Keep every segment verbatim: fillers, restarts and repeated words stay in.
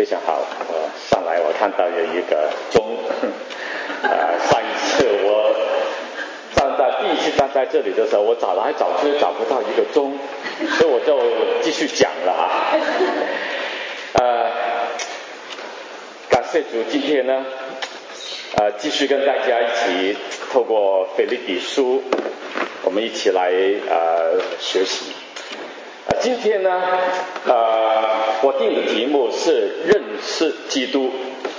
常好。我上来我看到有一个钟，呃，上一次我站在第一次站在这里的时候，我找来找去找不到一个钟，所以我就继续讲了啊。呃，感谢主，今天呢，呃，继续跟大家一起透过腓立比书，我们一起来呃学习。呃，今天呢，呃，我定的题目是认识基督。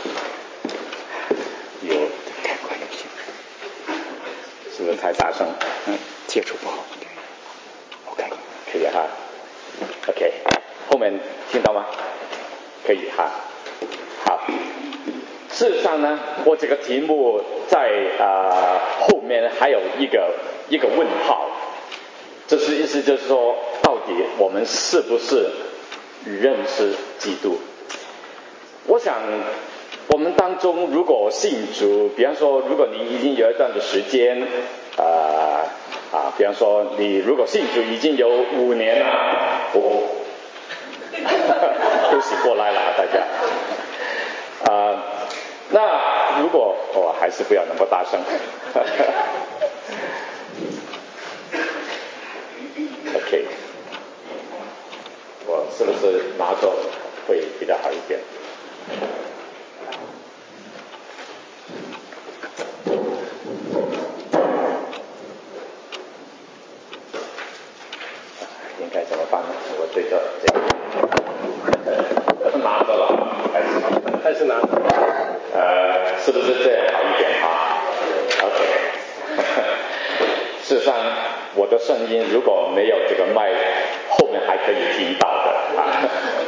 有太快一些，是不是太大声？嗯，接触不好。OK， 可以哈。OK， 后面听到吗？可以哈。好。事实上呢，我这个题目在呃后面还有一个一个问号。这是意思就是说，到底我们是不是认识基督？我想，我们当中如果信主，比方说，如果你已经有一段的时间，呃啊，比方说你如果信主已经有五年了，哦，都醒过来了，大家。啊、呃，那如果我、哦、还是不要那么大声。OK， 我是不是拿着会比较好一点？应该怎么办呢？我对着这个拿着了，还是还是拿着？呃，是不是这样好一点啊 ？OK。事实上，我的声音如果没有这个麦，后面还可以听到的啊。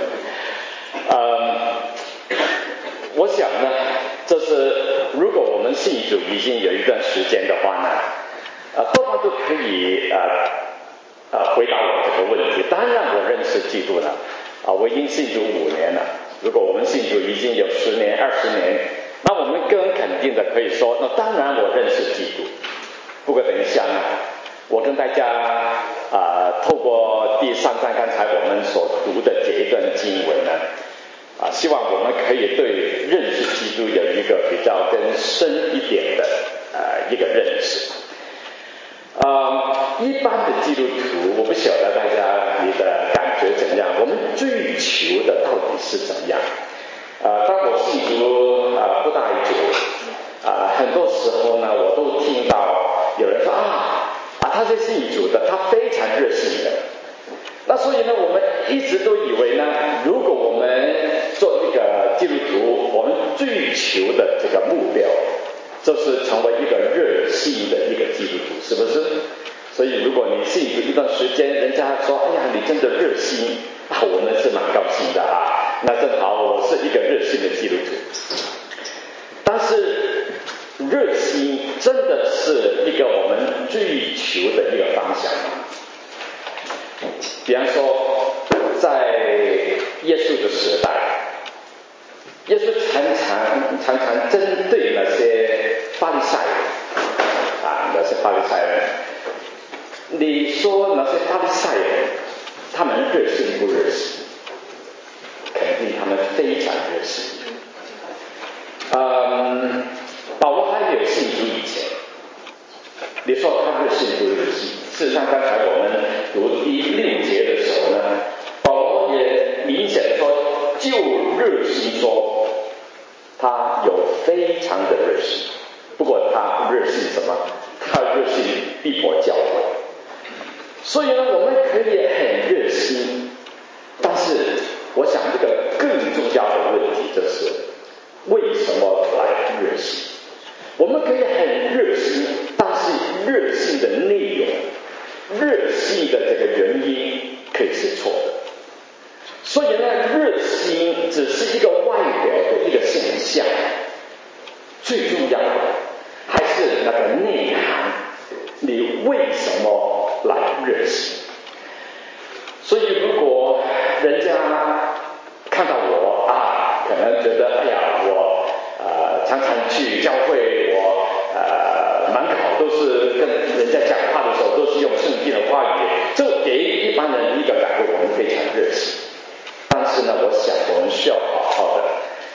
嗯，我想呢，这是如果我们信主已经有一段时间的话呢，呃，多半都可以呃呃回答我这个问题。当然，我认识基督了，啊、呃，我已经信主五年了。如果我们信主已经有十年、二十年，那我们更肯定的可以说，那当然我认识基督。不过等一下呢，我跟大家啊、呃，透过第三章刚才我们所读的这一段经文呢，啊、呃，希望我们可以对认识基督有一个比较更深一点的呃一个认识。呃，一般的基督徒，我不晓得大家你的感觉怎样，我们追求的到底是怎样？呃，当我信主啊、呃、不大久，啊、呃，很多时候呢，我都听到有人说啊啊，他是信主的，他非常热心的。那所以呢，我们一直都以为呢，如果我们做这个基督徒，我们追求的这个目标，就是成为一个热心的一个基督徒，是不是？所以如果你信主一段时间，人家说，哎呀，你真的热心啊，我们是蛮高兴的啊。那正好我是一个热心的基督徒。但是热心真的是一个我们追求的一个方向吗？比方说，在耶稣的时代，耶稣常常常常针对那些法利赛人啊，那些法利赛人，你说那些法利赛人，他们热心不热心？肯定他们非常热心。嗯，保罗还没有信主以前，你说他热心不热心？事实上，刚才我们读第六节的时候呢，保罗也明显的说，就热心说，他有非常的热心。不过他热心什么？他热心逼迫教会。所以呢，我们可以很热心，但是我想这个更重要的问题就是，为什么来热心？我们可以很热心，但是热心的内容，热心的这个原因可以是错的。所以呢，热心只是一个外表的一个现象，最重要的还是那个内涵，你为什么来热心？所以如果人家看到我啊，可能觉得哎呀，我呃常常去教会，我呃门口都是跟人家讲话的时候都是用圣经的话语，就给一般人一个感觉我们非常热心。但是呢，我想我们需要好好的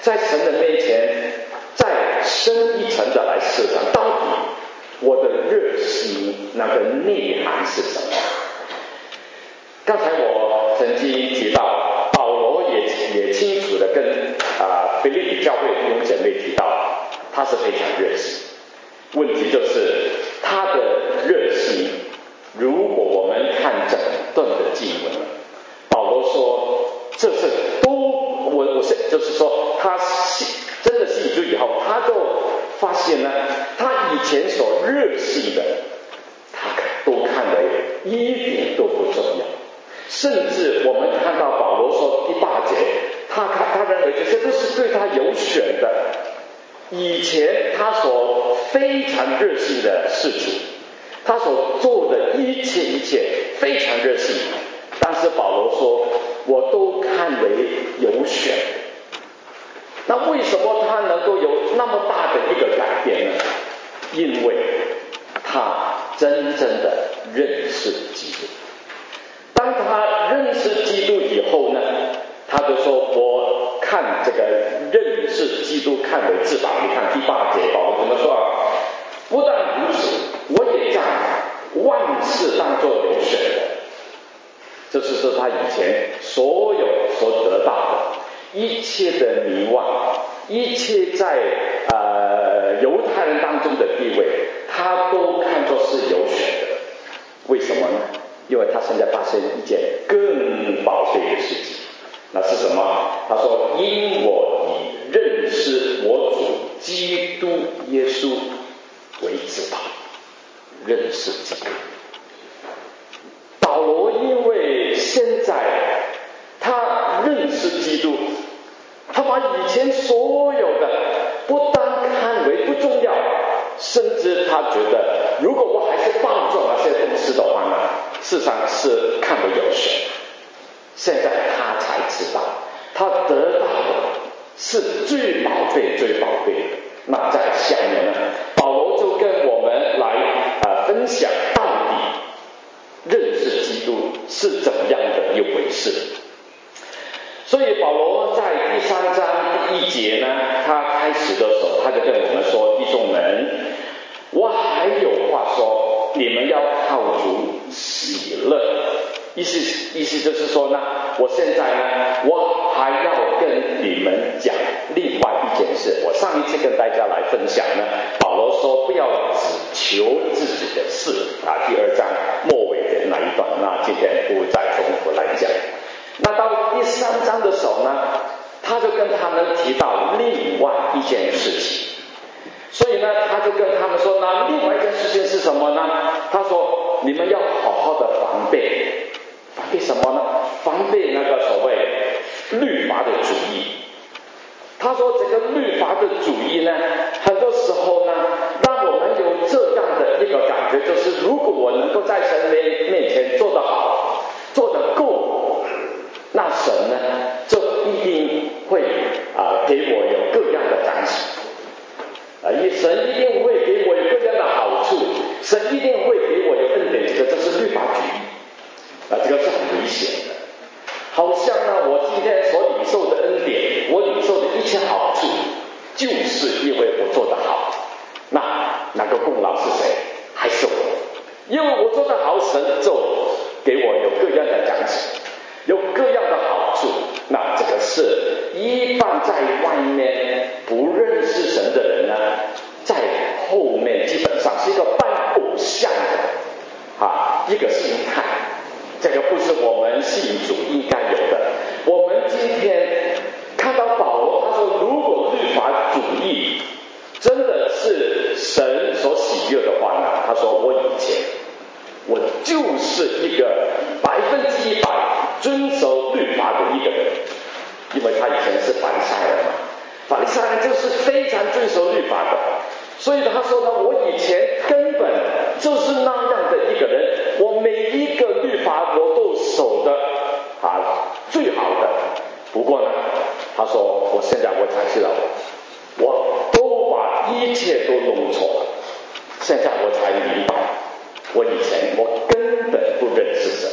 在神的面前再深一层的来思想，到底我的热心那个内涵是什么？刚才我曾经提到，保罗也也清楚的跟啊腓立比教会弟兄姐妹提到，他是非常热心。问题就是他的热心，如果我们看整段的经文，保罗说这是都我我是就是说他信真的信主以后，他就发现呢，他以前所热心的，他都看为一点都不重要。甚至我们看到保罗说第八节，他看他认为这些都是对他有选的，以前他所非常热心的事情，他所做的一切一切非常热心，但是保罗说我都看为有选。那为什么他能够有那么大的一个改变呢？因为他真正的认识基督。当他认识基督以后呢，他就说我看这个认识基督看为至宝。你看第八节保罗怎么说啊？不但如此，我也将万事当作有选的。这是说他以前所有所得到的一切的迷惘，一切在呃犹太人当中的地位，他都看作是有选的。为什么呢？因为他现在发生一件更宝贵的事情，那是什么？他说因我以认识我主基督耶稣为至宝。认识基督，保罗因为现在他认识基督，他把以前所有的不单看为不重要，甚至他觉得如果我还是抱着那些东西的话呢，事实上是看为有选。现在他才知道他得到的是最宝贝最宝贝的。那在下面呢，保罗就跟我们来呃分享到底认识基督是怎么样的一回事。所以保罗在第三章第一节呢，他开始的时候他就跟我们说，弟兄们，我还有话说，你们要靠主喜乐。意思意思就是说呢，我现在呢，我还要跟你们讲另外一件事。我上一次跟大家来分享呢，保罗说不要只求自己的事啊，第二章末尾的那一段，那今天不再重复来讲。那到第三章的时候呢，他就跟他们提到另外一件事情。所以呢，他就跟他们说，那另外一件事情是什么呢？他说你们要好好的防备。防备什么呢？防备那个所谓律法的主义。他说这个律法的主义呢，很多时候呢，让我们有这样的一个感觉，就是如果我能够在神面面前做得好，做得够，那神呢就一定会啊、呃、给我有各样的奖赏。啊，神一定会给我有各样的好处，神一定会给我有恩典。这个这是律法主义。啊，这个是很危险的。好像呢，我今天所领受的恩典，我领受的一切好处，就是因为我做得好。那那个功劳是谁？还是我？因为我做得好，神就给我有各样的奖赏，有各样的好处。那这个是一般在外面不认识神的人呢，在后面基本上是一个扮偶像的啊一个心态。这个不是我们信主应该有的。我们今天看到保罗，他说如果律法主义真的是神所喜悦的话呢，他说我以前我就是一个百分之一百遵守律法的一个人，因为他以前是法利赛人嘛，法利赛人就是非常遵守律法的。所以他说呢，我以前根本就是那样的一个人，我每一个律法我都守的啊最好的。不过呢，他说我现在我才知道，我都把一切都弄错了。现在我才明白，我以前我根本不认识神。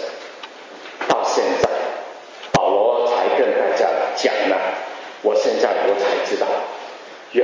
到现在，保罗才跟大家讲呢，我现在我才知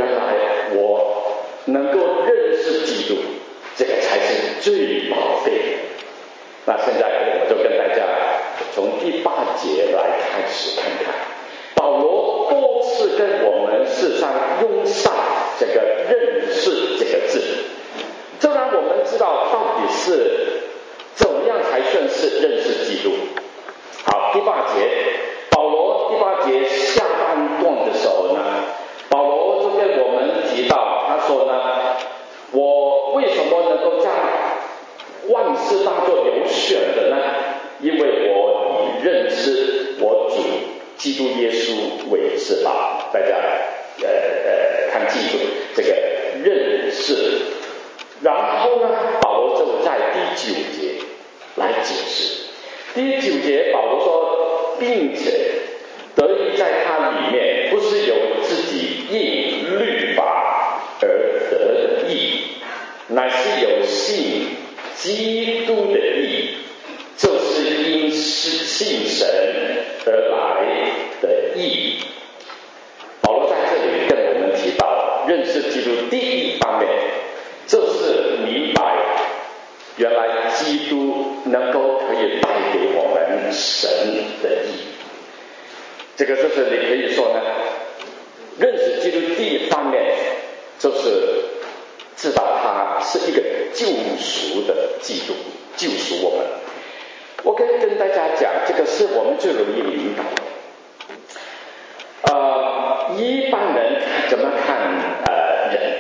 原来我能够认识基督，这个才是最宝贝的。那现在我就跟大家从第八节来开始看看，保罗多次跟我们世上用上这个认识这个字，这让我们知道到底是怎么样才算是认识基督。好，第八节，保罗第八节下半段的时候呢，保罗就跟我们提到，他说呢，我为什么能够将万事当作有选的呢？因为我以认识我主基督耶稣为至宝。大家呃呃看清楚这个认识。然后呢，保罗就在第九节来解释。第九节保罗说，并且得以在他里面，不是由自己应律法而得的义，乃是有信基督的义，就是因信神而来的义。保罗在这里跟我们提到，认识基督第一方面就是明白原来基督能够可以带给我们神的义。这个就是你可以说呢，认识基督第一方面就是知道他是一个救赎的基督，救赎我们。我可以跟大家讲，这个是我们最容易明白的。呃，一般人怎么看呃人？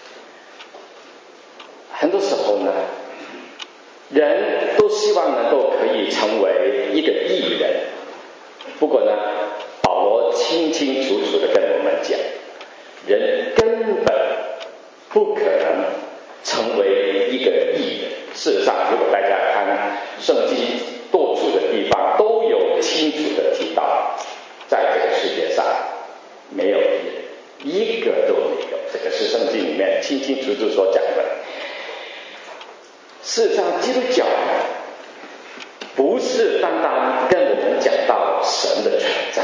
很多时候呢，人都希望能够可以成为一个义人。不过呢，保罗清清楚楚地跟我们讲，人根本不可能成为一个义人。事实上，如果大家看圣经多处的地方，都有清楚地提到，在这个世界上没有义人，一个都没有。这个是圣经里面清清楚楚所讲的。事实上，基督教不是单单跟我们讲到神的存在，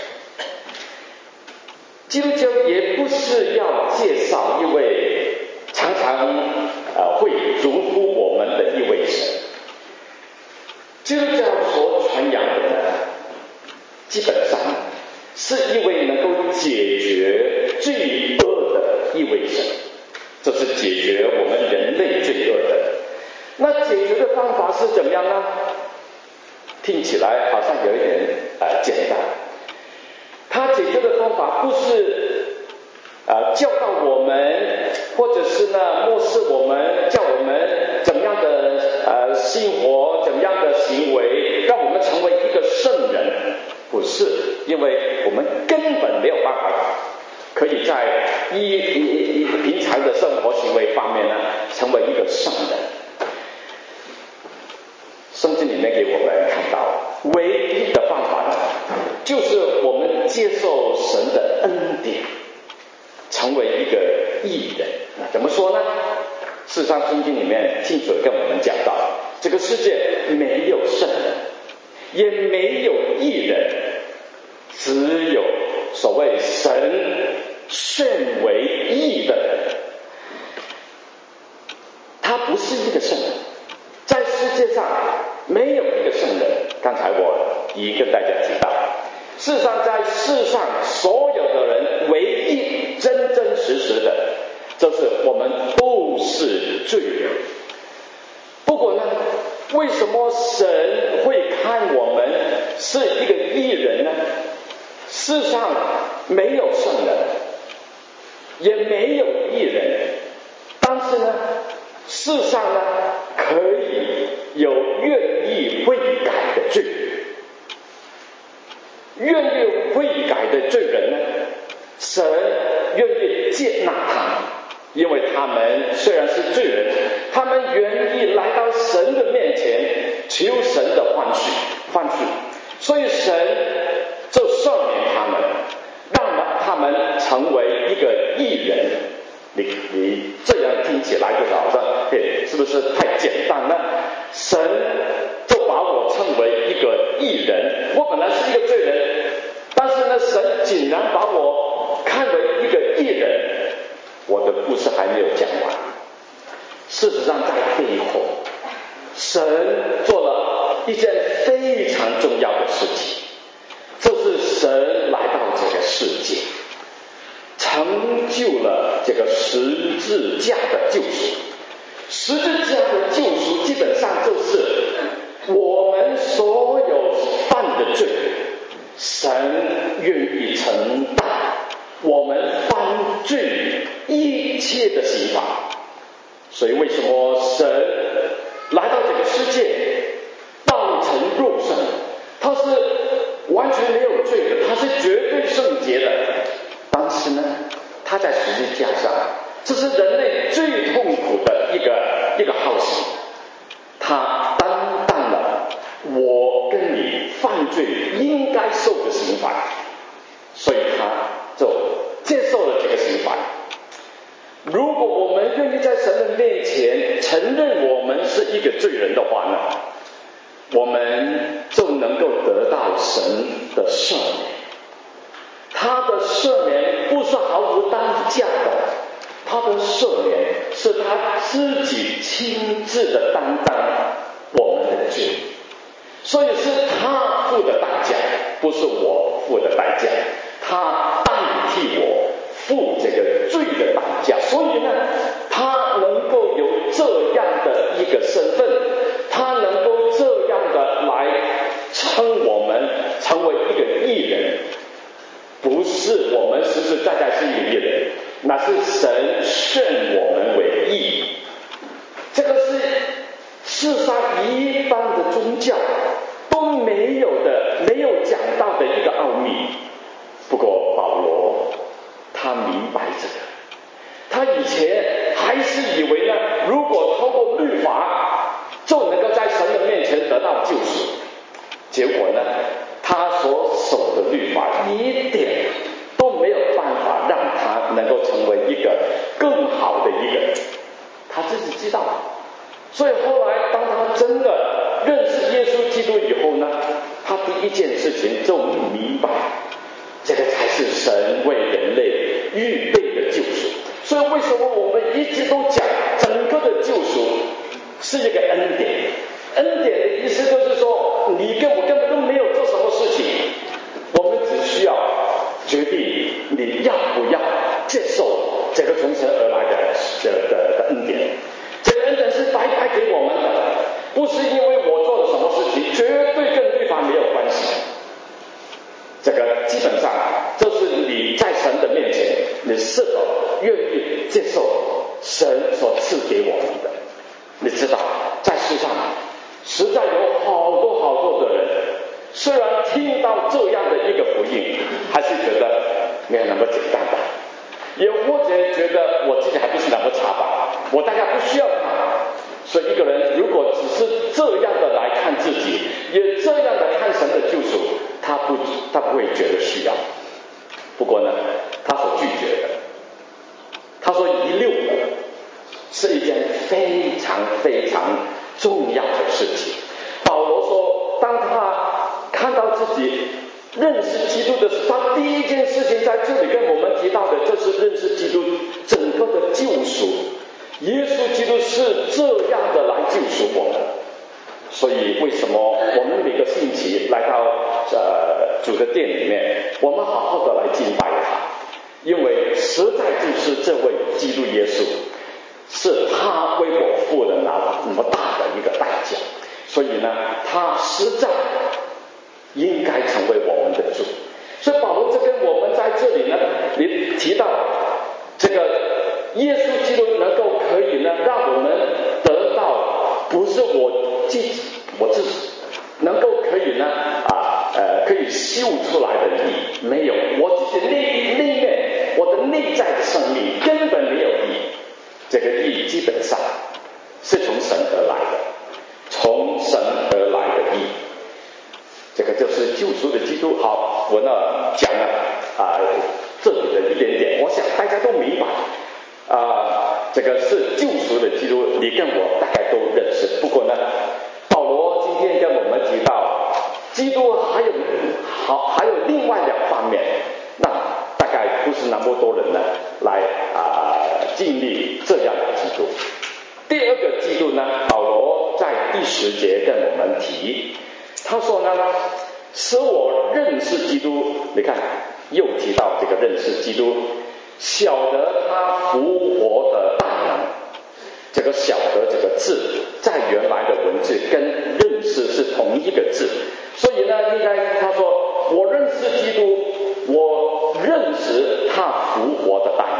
基督教也不是要介绍一位常常呃会祝福我们的一位神。基督教所传扬的呢，基本上是一位能够解决罪恶的一位神，这是解决我们人类罪恶的。那解决的方法是怎么样呢？听起来好像有一点呃简单。他解决的方法不是呃教导我们，或者是呢漠视我们，叫我们怎么样的呃生活，怎么样的行为，让我们成为一个圣人。不是，因为我们根本没有办法可以在一一一平常的生活行为方面呢成为一个圣人。圣经里面给我们看到，唯一的方法呢，就是我们接受神的恩典，成为一个义人。那怎么说呢？事实上，圣经里面清楚地跟我们讲到，这个世界没有圣人，也没有义人，只有所谓神宣为义的人。他不是一个圣人，在世界上没有一个圣人。刚才我已经跟大家提到，事实上在世上所有的人，唯一真真实实的就是我们都是罪人。不过呢，为什么神会看我们是一个义人呢？世上没有圣人，也没有义人，但是呢，世上呢可以有愿意悔改的罪人。愿意悔改的罪人呢，神愿意接纳他们，因为他们虽然是罪人，他们愿意来到神的面前求神的宽恕宽恕，所以神就赦免他们，让他们成为一个义人。你你这样听起来就是好像，嘿，是不是太简单呢？神就把我称为一个义人，我本来是一个罪人，但是呢，神竟然把我看为一个义人， 我的故事还没有讲完。事实上，在背后，神做了一件非常重要的事情，就是神来到这个世界，成就了这个十字架的救赎。十字架的救赎基本上就是我们所有犯的罪，神愿意承担我们犯罪一切的刑罚。所以为什么神来到这个世界，道成肉身，他是完全没有罪的，他是绝对圣洁的。但是呢，他在十字架上，这是人类最痛苦的一个一个好刑，他担当了我跟你犯罪应该受的刑罚，所以他就接受了这个刑罚。如果我们愿意在神的面前承认我们是一个罪人的话呢，我们就能够得到神的赦免。他的赦免不是毫无代价的，他的赦免是他自己亲自的担当我们的罪，所以是他付的代价，不是我付的代价，他代替我付这个罪的代价。所以呢，他能够有这样的一个身份，他能够这样的来称我们成为一个义人，不是我们实实在在是一个义人，那是神选我们为义。这个是世上一般的宗教都没有的，没有讲到的一个奥秘。不过保罗他明白这个，他以前还是以为呢，如果通过律法就能够在神的面前得到救赎，结果呢，他所守的律法一点都没有办法让他能够成为一个更好的一个人，他自己知道。所以后来当他真的认识耶稣基督以后呢，他第一件事情就明白，这个才是神为人类预备的救赎。所以为什么我们一直都讲整个的救赎是一个恩典？恩典的意思就是说，你跟我根本都没有做什么事情，我们只需要决定你要不要接受这个从神而来的的的的恩典。这个恩典是白白给我们的，不是因为我做了什么事情，绝对跟律法没有关系。这个基本上就是你在神的面前，你是否愿意接受神所赐给我们的。你知道在世上实在有好多好多的人，虽然听到这样的一个福音，还是觉得没有那么简单吧，也或者觉得我自己还不是那么差吧，我大概不需要他。所以一个人如果只是这样的来看自己，也这样的看神的救赎，他不他不会觉得需要。不过呢，他所拒绝的，他所遗漏的，是一件非常非常重要的事情。保罗说，当他看到自己认识基督的时候，他第一件事情在这里跟我们提到的，就是认识基督整个的救赎。耶稣基督是这样的来救赎我们。所以为什么我们每个星期来到呃主的殿里面，我们好好的来敬拜他？因为实在就是这位基督耶稣，是他为我付了那那么大的一个代价，所以呢，他实在应该成为我们的主。所以保罗这跟我们在这里呢，你提到这个耶稣基督能够可以呢，让我们得到不是我自己我自己能够可以呢啊呃可以修出来的义，没有，我自己内内面我的内在的生命根本没有义。这个义基本上是从神而来的，从神而来的义，这个就是救赎的基督。好，我呢讲了啊、呃、这里的一点点，我想大家都明白啊、呃，这个是救赎的基督，你跟我大概都认识。不过呢，保罗今天跟我们提到基督还有好还有另外两方面，那大概不是那么多人呢来啊、呃、 经历这样的基督。第二个基督呢，保罗在第十节跟我们提，他说呢，使我认识基督。你看又提到这个认识基督，晓得他复活的大能。这个晓得这个字在原来的文字跟认识是同一个字，所以呢，应该他说我认识基督，我认识他复活的大能。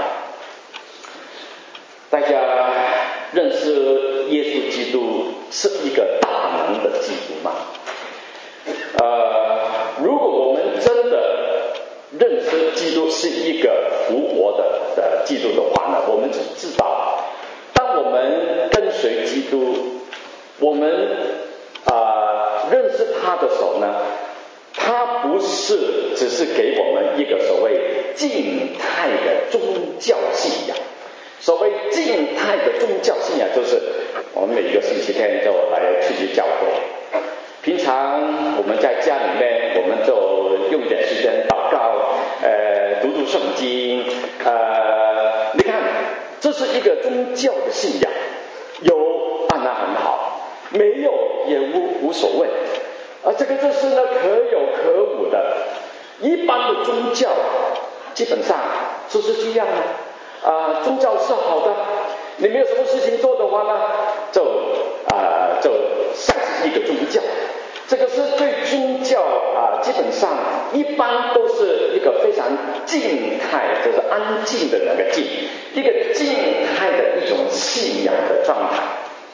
大家认识耶稣基督是一个大能的基督吗？呃，如果我们真的认识基督是一个复活的的基督的话呢，我们就知道，当我们跟随基督，我们呃认识他的时候呢，他不是只是给我们一个所谓静态的宗教信仰。所谓静态的宗教信仰，就是我们每一个星期天就来出去教会。平常我们在家里面，我们就用点时间祷告，呃，读读圣经，呃，你看，这是一个宗教的信仰，有啊，那很好，没有也无无所谓，啊，这个就是呢可有可无的。一般的宗教基本上就是这样的。啊，宗教是好的，你没有什么事情做的话呢，就啊就像是一个宗教。这个是对宗教啊，基本上一般都是一个非常静态，就是安静的那个静，一个静态的一种信仰的状态。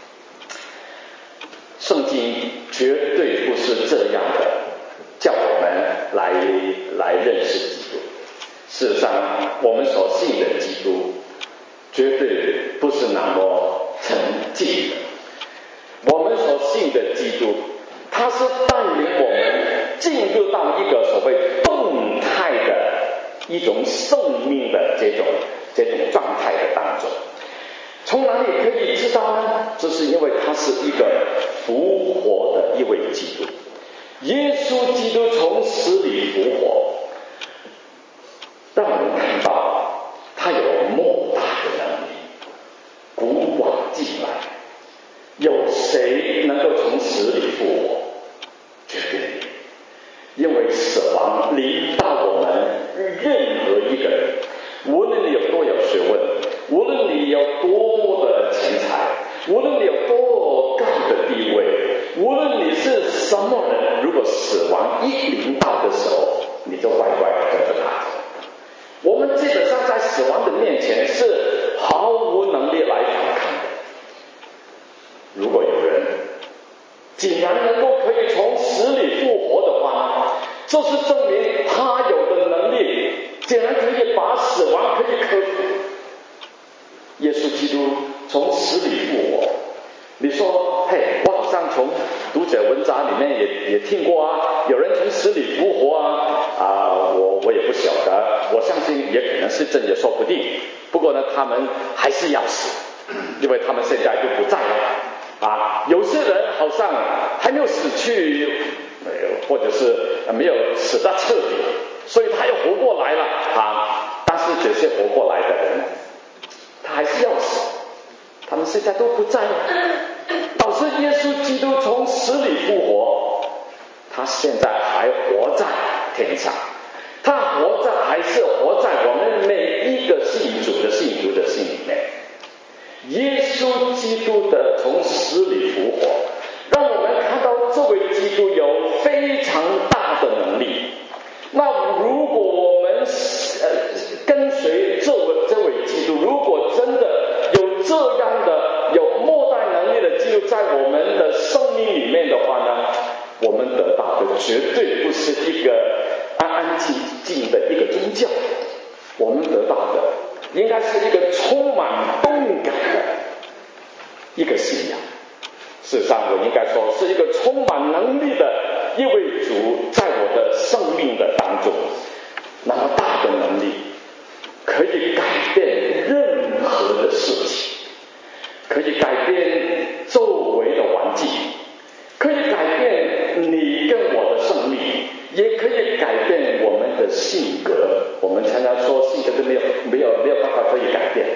圣经绝对不是这样的，叫我们来来认识基督。事实上，我们所信的基督绝对不是那么沉静的。我们所信的基督，他是带领我们进入到一个所谓动态的一种生命的这种这种状态的当中。从哪里可以知道呢？这是因为他是一个复活的一位基督。耶稣基督从死里复活，让我们看到他有莫大的能力，古往今来，有谁能够从死里复活？绝对没有，因为死亡临到我们任何一个人，无论你有多有学问，无论你有多的钱财，无论你有多高的地位，无论你是什么人，如果死亡一临到的时候，你就乖乖的跟着他。我们基本上在死亡的面前是毫无能力来反抗的。如果有人竟然能够可以从死里复活的话，这是证明他有的能力竟然可以把死亡可以克服。耶稣基督从死里复活，你说嘿，我好像从读者文章里面也也听过啊，有人从死里复活啊，啊，我我也不晓得，我相信也可能是真也说不定。不过呢，他们还是要死，因为他们现在就不在了啊。有些人好像还没有死去，或者是没有死得彻底，所以他又活过来了啊。但是这些活过来的人，他还是要死，他们现在都不在了。导致耶稣基督从死里复活，他现在还活在天上，他活在还是活在我们每一个信主的信徒的心里面。耶稣基督的从死里复活，让我们看到这位基督有非常大的能力。那如果我们呃跟随这位这位基督，如果真的有这样的有莫大能力的基督在我们的生命里面的话呢，我们得到的绝对不是一个安安静静的一个宗教，我们得到的应该是一个充满动感的一个信仰。事实上，我应该说是一个充满能力的一位主在我的生命的当中，那么大的能力可以改变任何的事情，可以改变周围的环境，可以改变你跟我的生命，也可以改变我们的性格。我们常常说性格是没有没有没有办法可以改变，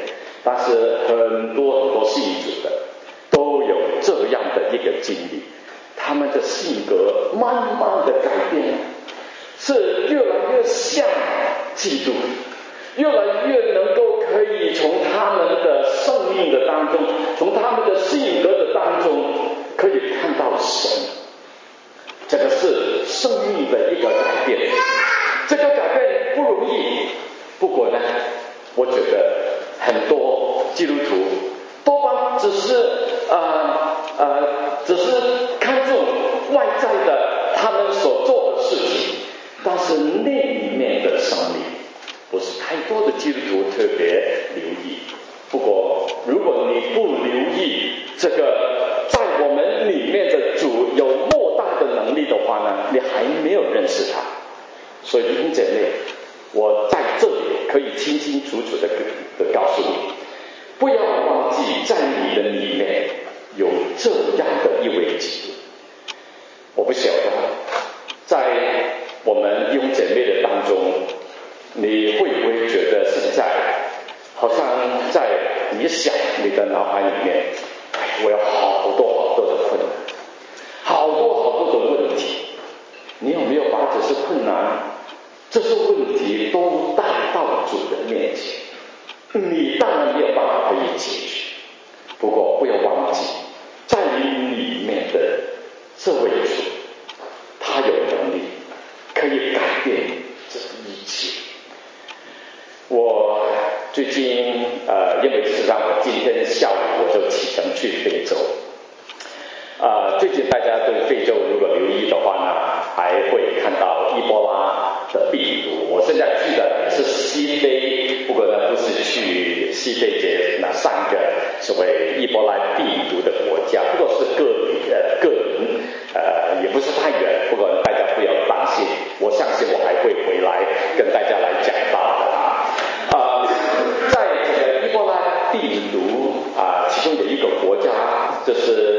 但是很多很多信主的都有这样的一个经历，他们的性格慢慢的改变，是越来越像基督，越来越能够可以从他们的生命的当中，从他们的性格的当中可以看到神。这个是生命的一个改变，这个改变不容易。不过呢，我觉得很多基督徒多半只是呃呃，只是看重外在的他们所做的事情，但是内里面的生命不是太多的基督徒特别留意。不过如果你不留意这个在我们里面的主有莫大的能力的话呢，你还没有认识他。所以弟兄姐妹，我在这里可以清清楚楚的的告诉你，不要忘记在你的里面有这样的一位基督。我不晓得在我们弟兄姐妹的当中，你会不会觉得现在好像在你想你的脑海里面，我有好多好多的困难，好多好多的问题，你有没有把这些困难这些问题都带到主的面前？你当然没有办法可以解决，不过不要忘记在你里面的这位主，他有能力可以改变这一切。我最近呃，因为事实上我今天下午我就启程去非洲。呃，最近大家对非洲如果留意的话呢，还会看到伊波拉的病毒。我现在去的也是西非，不过呢不是去西非这那三个所谓伊波拉病毒的国家，不过是个呃个人呃也不是太远，不过大家不要担心，我相信我还会回来跟大家来讲到的啊。呃，在这个伊波拉病毒啊、呃，其中有一个国家就是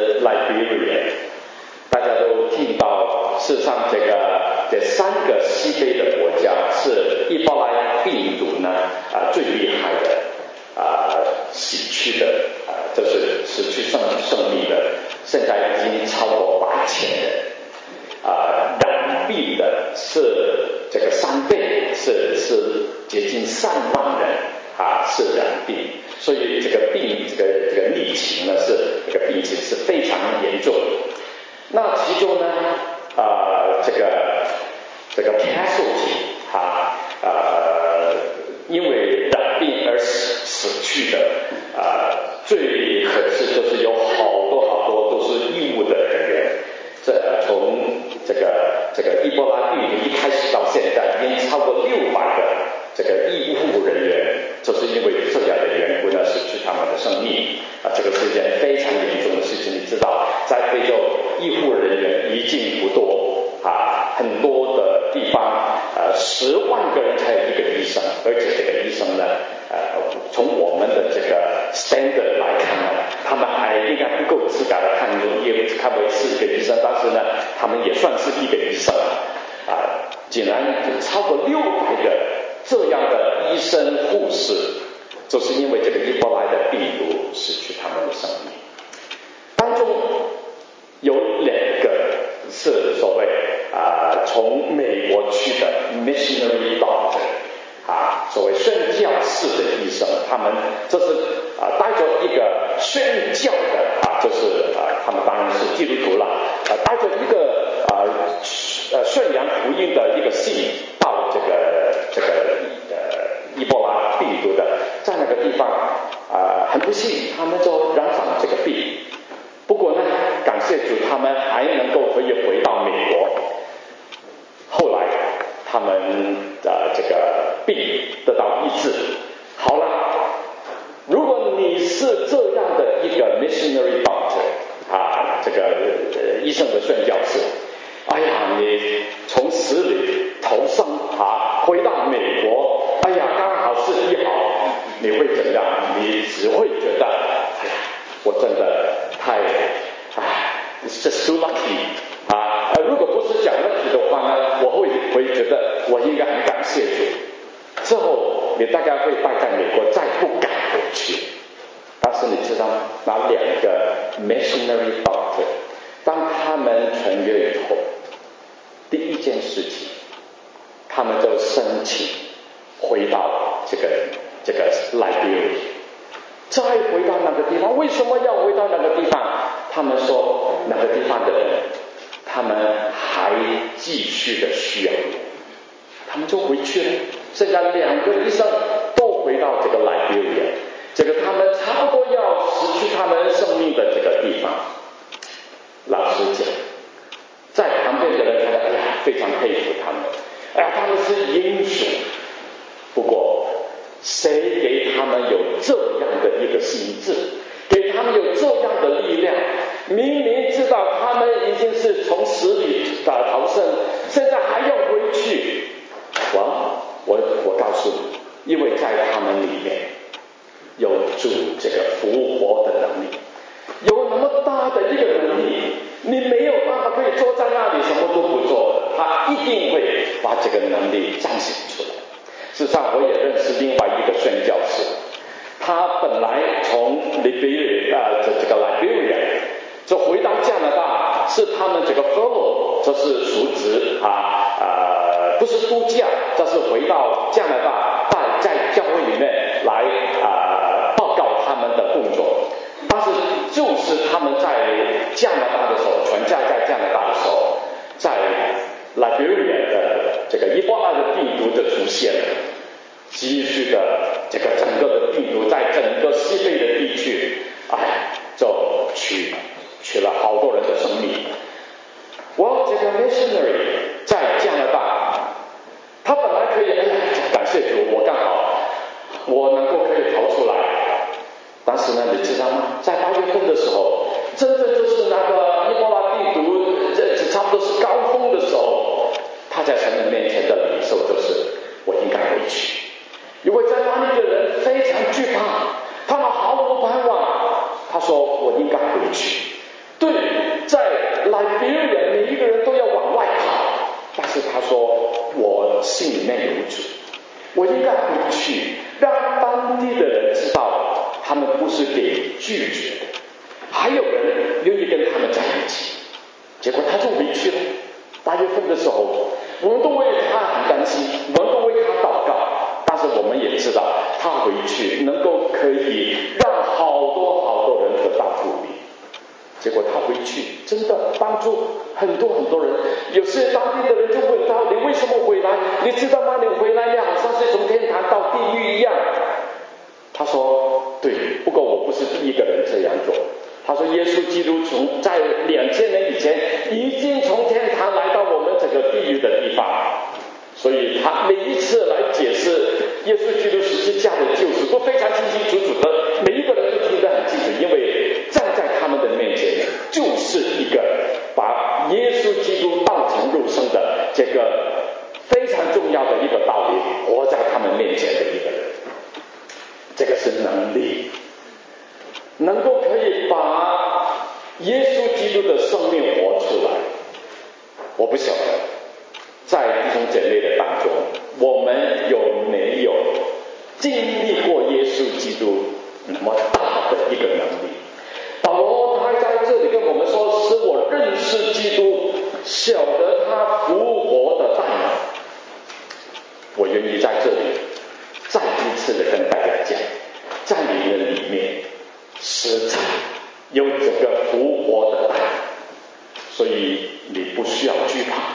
Liberia， 大家都听到，事实上这个这三个西非的国家是伊波拉病毒呢啊、呃、最厉害的啊、呃、死去的啊、呃、就是失去生生命的，现在已经超过八千人啊、呃，染病的是这个三倍，是是接近三万人啊是染病，所以这个病这个这个疫情呢是这个病情是非常严重。那其中呢啊、呃、这个这个 casualty 啊呃因为染病而死死去的啊、呃、最可惜就是有好多好多都是医务的人员。这从这个这个伊波拉病毒一开始到现在，已经超过六百个这个医护人员，就是因为这样的缘故呢，失去他们的生命啊，这个是一件非常严重的事情。你知道，在非洲医护人员已经不多啊，很多的地方呃十万个人才有一个医生，而且这个医生呢，呃，从我们的这个 standard 来看呢，他们还应该不够资格的看也看为是一个医生，但是呢，他们也算是一个医生啊，竟然就超过六百个这样的医生护士，就是因为这个伊波拉的病毒失去他们的生命。当中有两个是所谓啊、呃、从美国去的 missionary doctor 啊，所谓宣教士的医生，他们这是啊、呃、带着一个宣教的啊，就是啊、呃、他们当然是基督徒了，啊、呃、带着一个啊 呃, 呃宣扬福音的一个信到这个这个呃伊波拉病毒的，在那个地方啊、呃、很不幸，他们就染上了这个病。不过呢，感谢主，他们还能够可以回到美国。后来他们的这个病得到医治。好了，如果你是这样的一个 missionary doctor 啊，这个、呃、医生的宣教士，哎呀，你从死里逃生啊，回到美国，哎呀，刚好是医好，你会怎样？你只会觉得，哎呀，我真的太，哎 ，it's just too lucky 啊！呃，如果不是讲 lucky 的话呢，我会会觉得我应该很感谢主。之后你大概会待在美国，再不敢回去。 那两个 missionary doctor， 当他们痊愈以后，第一件事情，他们就申请回到这个这个 Liberia， 再回到那个地方。为什么要回到那个地方？他们说那个地方的人，他们还继续的需要，他们就回去了。现在两个医生都回到这个 Liberia， 这个他们差不多要失去他们生命的这个地方。老实讲，在旁边的人看到，哎呀，非常佩服他们，哎呀，他们是英雄。不过，谁给他们有这样的一个心智，给他们有这样的力量？明明知道他们已经是从死里逃生，现在还要回去。我我我告诉你，因为在他们里面有主这个复活的能力，有那么大的一个能力，你没有办法可以坐在那里什么都不做，他一定会把这个能力彰显出来。事实上，我也认识另外一个宣教士，他本来从 Liberia 呃这这个 Liberia 就回到加拿大，是他们这个 fellow， 这是赎职啊呃不是度假，这是回到加拿大，在在教会里面来啊、呃、报告他们的工作。但是就是他们在加拿大的时候，全家在加拿大的时候，在 Liberia 的这个伊波拉的病毒的出现了，继续的这个整个的病毒在整个西非的地区，哎，就取取了好多人的生命。我这个 missionary 在加拿大，他本来可以，哎呀，感谢主，我刚好我能够可以逃出来。但是呢，你知道吗？在八月份的时候，真正就是那个伊波拉病毒，这差不多是高峰的时候，他在神人面前的领受就是我应该回去，因为在那里的人非常惧怕，他们毫无盼望。他说我应该回去。对，在 Liberia 每一个人都要往外跑，但是他说我心里面有主，我应该回去，让当地的人知道他们不是给拒绝的，还有人愿意跟他们在一起。结果他就回去了。八月份的时候，我们都为他很担心，我们都为他祷告，但是我们也知道他回去能够可以让好多好多人得到鼓励。结果他回去真的帮助很多很多人。有些当地的人就问他，你为什么回来？你知道吗？你回来你好像是从天堂到地狱一样。他说对，不过我不是第一个人这样做。他说耶稣基督从在两千年以前已经从天堂来到我们这个地狱的地方，所以他每一次来解释耶稣基督十字架的救赎都非常清清楚楚的，每一个人都听得很清楚，因为站在他们的面前就是一个把耶稣基督道成肉身的这个非常重要的一个道理活在他们面前的一个人。这个是能力，能够可以把耶稣基督的生命活出来。我不晓得在弟兄姐妹的当中，我们有没有经历过耶稣基督那么大的一个能力？保罗他在这里跟我们说，使我认识基督，晓得他复活的大能。我愿意在这里再一次的跟大家讲，在你的里面实在有这个复活的大能，所以你不需要惧怕。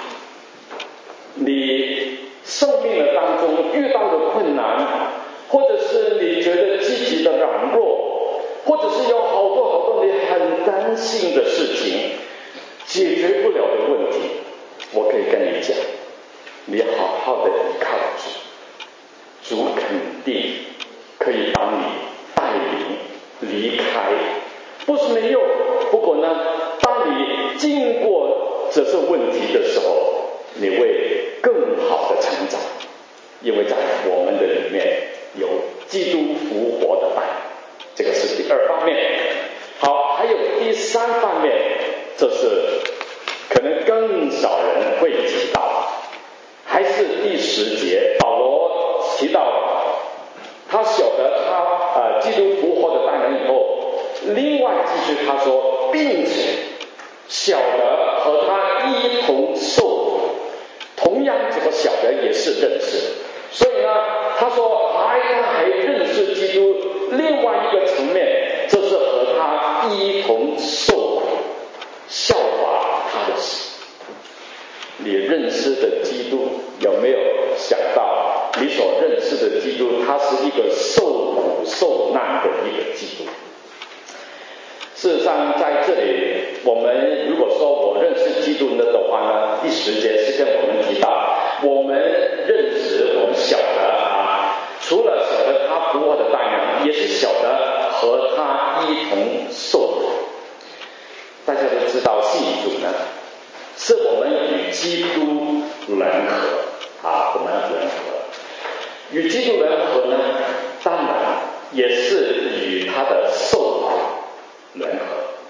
你生命的当中遇到的困难，或者是你觉得自己的软弱，或者是有好多好多你很担心的事情，解决不了的问题，我可以跟你讲，你好好的依靠主，主肯定可以帮你带领离开。不是没有，不过呢，当你经过这些问题的时候，你会更好的成长，因为在我们的里面有基督复活的爱。这个是第二方面。好，还有第三方面，这是可能更少人会提到，还是第十节，保罗提到他晓得他呃基督复活的大能以后， 另外继续他说，并且小的和他一同受苦，同样这个小的也是认识。所以呢，他说还他还认识基督另外一个层面，就是和他一同受苦，效法他的死。你认识的基督有没有想到，你所认识的基督，他是一个受苦受难的一个基督？事实上，在这里，我们如果说我认识基督的话呢，第十节是跟我们提到，我们认识我们晓得啊，除了晓得他复活的大能，也是晓得和他一同受苦。大家都知道，信主呢，是我们与基督联合啊，我们联合。与基督联合呢，当然也是与他的受苦联合。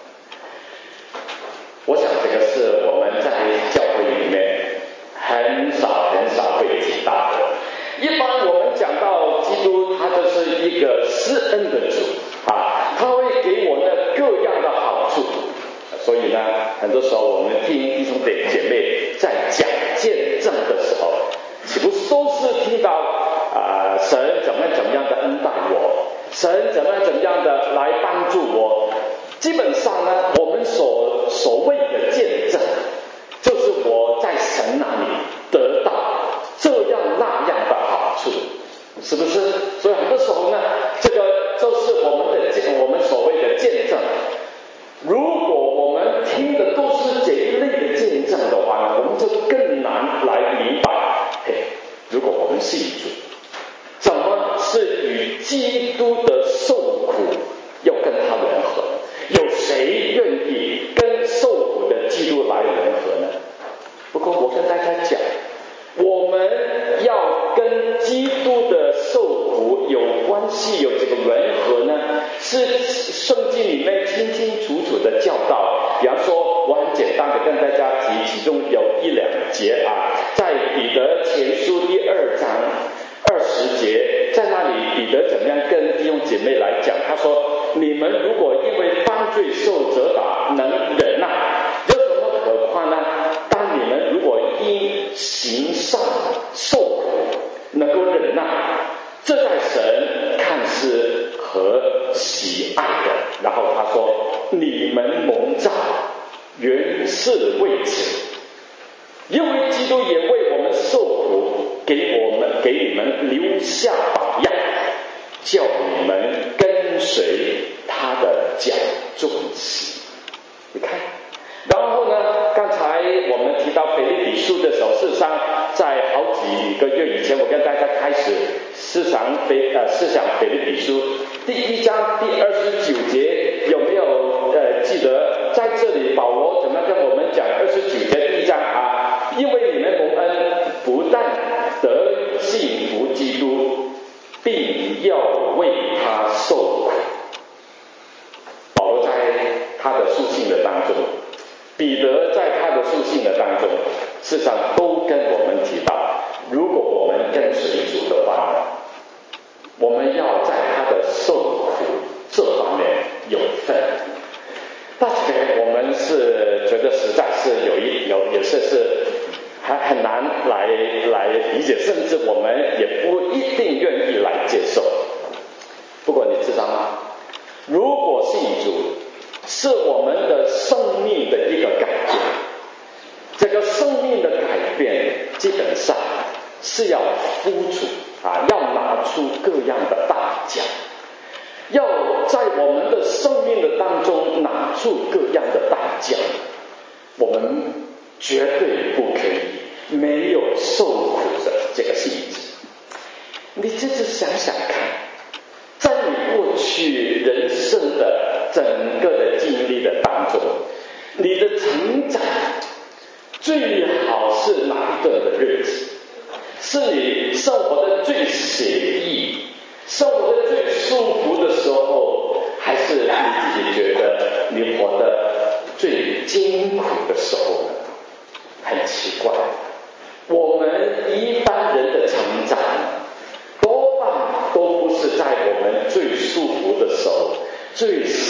我想这个是我们在教会里面很少很少会提到的。一般我们讲到基督，他就是一个施恩的主啊，他会给我们各样的好处。所以呢，很多时候我们听弟兄姐妹在讲见证的时候，岂不都是听到啊、呃、神怎么怎么样的恩待我，神怎么怎么样的来帮助我。基本上呢，我们所所谓的见证，就是我在神那里得到这样那样的好处，是不是？所以很多时候呢，这个就是我们的我们所谓的见证。如果我们听的都是这一类的见证的话呢，我们就更难来明白，嘿，如果我们信主，怎么是与基督的受苦要跟他联合？有谁愿意跟受苦的基督来联合呢？不过我跟大家讲，我们要跟基督的受苦有关系，有这个联合呢，是圣经里面清清楚楚的教导。比方说，我很简单的跟大家提，其中有一两节啊，在彼得前书第二章二十节，在那里彼得怎么样跟弟兄姐妹来讲？他说：你们如果因为犯罪受责打，能忍耐，有什么可夸呢？当你们如果因行善受苦，能够忍耐，这在神看是和喜爱的。然后他说：你们蒙召原是为此，因为基督也为我们受苦，给我们给你们留下榜样，叫你们跟随他的脚踪行。你看，然后呢，刚才我们提到腓立比书的时候，事实上在好几个月以前，我跟大家开始思想腓呃思想腓立比书第一章第二十九节，有没有呃记得？在这里保罗怎么跟我们讲二十九节第一章啊？因为你们蒙恩，不但得信服基督，并要为他受苦。保罗在他的书信的当中，彼得在他的书信的当中，事实上都跟我们提到，如果我们跟随主的话呢，我们要在他的受苦这方面有份。那这个我们是觉得实在是有一有有些是还很难来来理解，甚至我们也不一定愿意来接受。不过你知道吗？如果信主是我们的生命的一个改变，这个生命的改变基本上是要付出啊，要拿出各样的代价，要在我们的生命的当中拿出各样的代价。我们绝对不可以没有受苦的这个性质。你这次想想看，在你过去人生的整个的经历的当中，你的成长最好是哪一段的日子？是你生活的最写意，生活的最舒服的时候，还是你自己觉得你活得最艰苦的时候呢？很奇怪，我们一般人的成长多半都不是在我们最舒服的时候，最写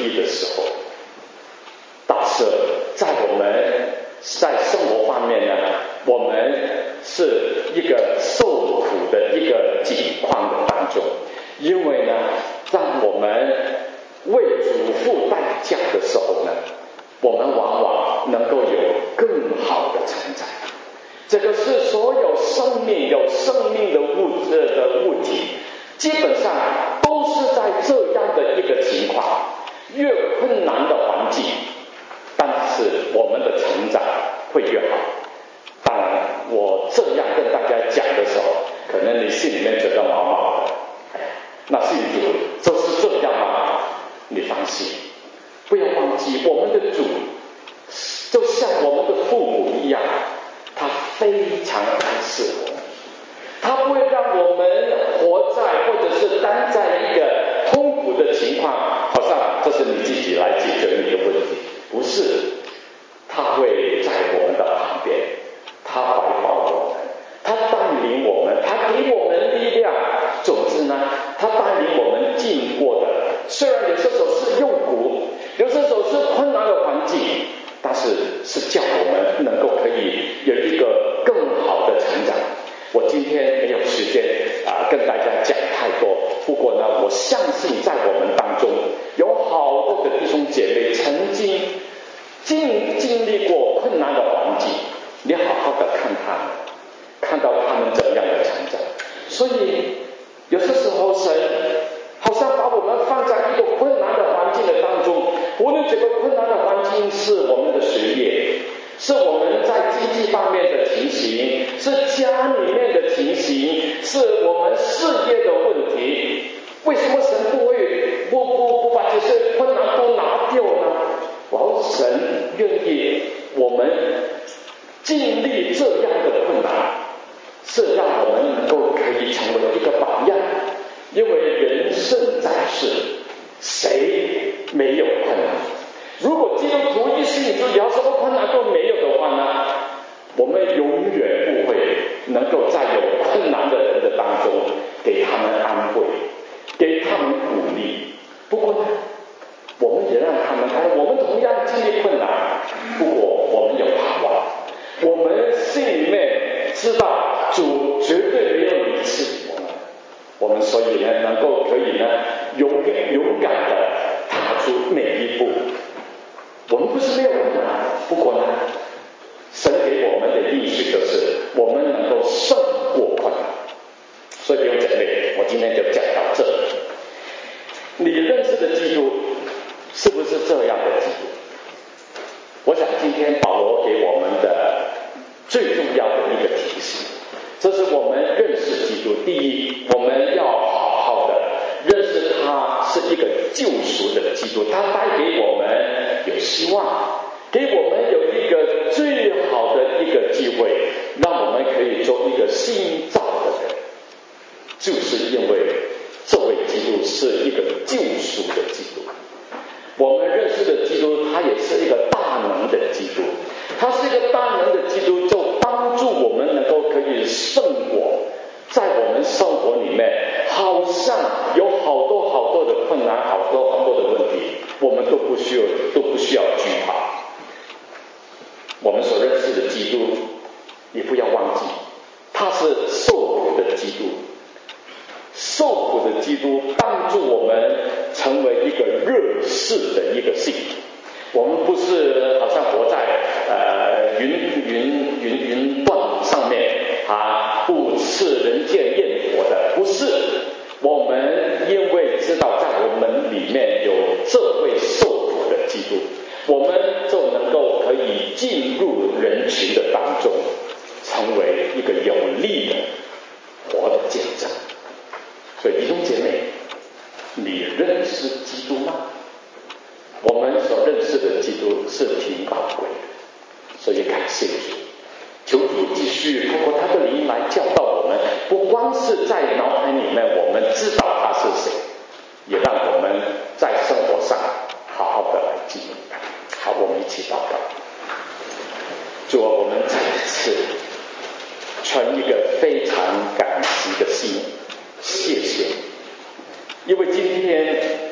意的时候，但是在我们在生活方面呢，我们是一个受苦的一个境况的当中，因为呢，让我们为主付代价的时候呢，我们往往能够有更好的成长。这个是所有生命有生命的物质的物体，基本上都是在这样的一个情况，越困难的环境，但是我们的成长会越好。当然我这样跟大家讲的时候，可能你心里面觉得毛毛的，哎，那信主就是这样吗？你放心，不要忘记我们的主就像我们的父母一样，他非常爱惜我们，他不会让我们活在或者是待在一个痛苦的情况，好像这是你自己来解决你的问题，不是，他会在我们的旁边，他怀抱我们，他带领我们，他给我们力量。总之呢，他带领我们经过的，虽然有些时候是诱苦，有些时候是困难的环境，但是是叫我们能够可以有一个更好的成长。我今天没有时间啊、呃、跟大家讲太多，不过呢，我相信在我们当中有好多的弟兄姐妹曾经经经历过困难的环境，你好好的看他们，看到他们怎样的成长。所以有些时候神好像把我们放在一个困难的环境的当中，无论这个困难的环境是我们的学业，是我们在经济方面的情形，是家里面的情形，是我们事业的问题，为什么神不会不不不把这些困难都拿掉呢？我神愿意我们经历这样的困难，是让我们能够可以成为一个榜样。因为人生在世，谁没有困难？如果基督徒一心里就聊什么困难都没有的话呢，我们永远不会能够在有困难的人的当中给他们安慰，给他们鼓励。不过呢，我们也让他们看，我们同样经历困难，不过我们有盼望，我们心里面知道主绝对没有离弃我们，我们所以呢，能够可以呢勇勇敢的踏出每一步。我们不是没有困难，不过呢，神给我们的应许就是我们能够胜过困难。所以弟兄姐妹，我今天就讲到这里。你认识的基督是不是这样的基督？我想今天保罗给我们的最重要的一个提醒，这是我们认识基督。第一，我们要好好的认识他是一个救赎的基督，他带给我们有希望，给我们有一个最好的一个机会，让我们可以做一个新造的人，就是因为这位基督是一个救赎的基督。我们认识的基督，他也是一个大能的基督，他是一个大能的基督，就帮助我们能够可以胜过在我们生活里面好像有好多好多的困难，好多好多的问题，我们都不需要都不需要惧怕。我们所认识的基督，也不要忘记他是受苦的基督，受苦的基督帮助我们成为一个热世的一个信徒。我们不是好像活在呃云云云云端上面啊，不吃人间烟火的，不是。我们因为知道在我们里面有这位受苦的基督，我们就能够可以进入人群的当中，成为一个有力的活的见证。所以弟兄姐妹，你认识基督吗？我们所认识的基督是挺宝贵的，所以感谢主，求主继续通过他的灵来教导我们，不光是在脑海里面我们知道他是谁，也让我们在生活上好好的来记录他。好，我们一起祷告。主啊，我们再一次存一个非常感激的心，谢谢你，因为今天我们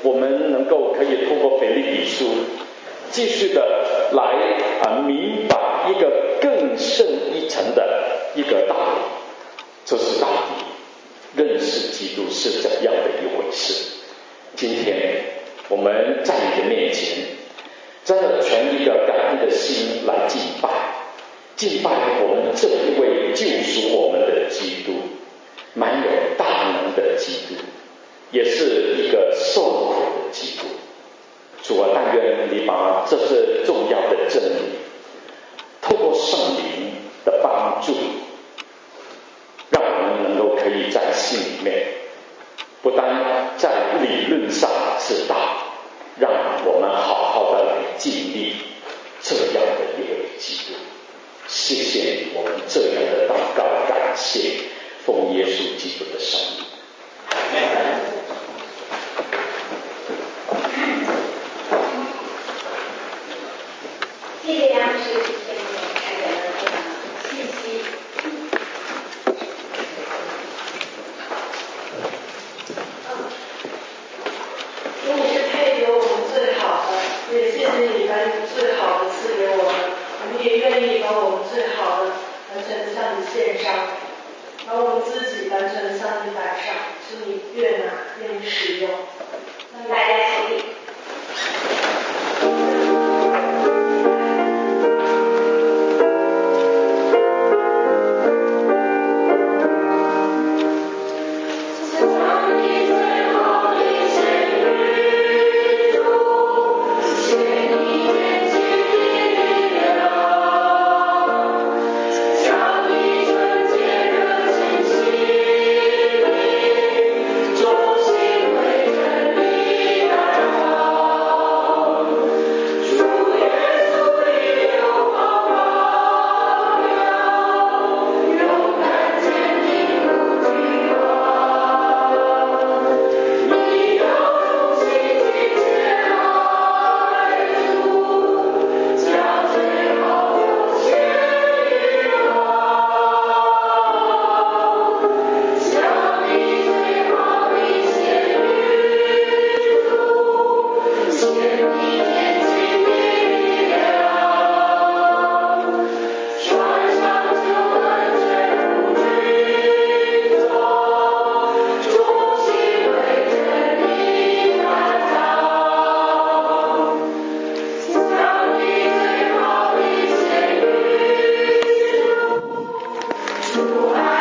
们能够可以透过腓立比书继续的来啊明白一个更深一层的一个道理，就是到底认识基督是怎样的一回事。今天我们在你的面前，真的全一个感恩的心来敬拜，敬拜我们这一位救赎我们的基督，满有大能的基督，也是一个受苦的基督。主啊，但愿你把这些重要的真理透过圣灵的帮助，让我们能够可以在心里面不单在理论上知道，让我们好好的来经历这样的一位基督。谢谢你，我们这样的祷告感谢，奉耶稣基督的圣名。 谢谢杨老师给我们带来的这样的信息。 因为你是配给我们最好的，也谢谢你把你最好的赐给我们，我们也愿意把我们最好的完全的向你献上，把我们自己完全的向你摆上，是你悦纳，愿意使用。 让大家起立。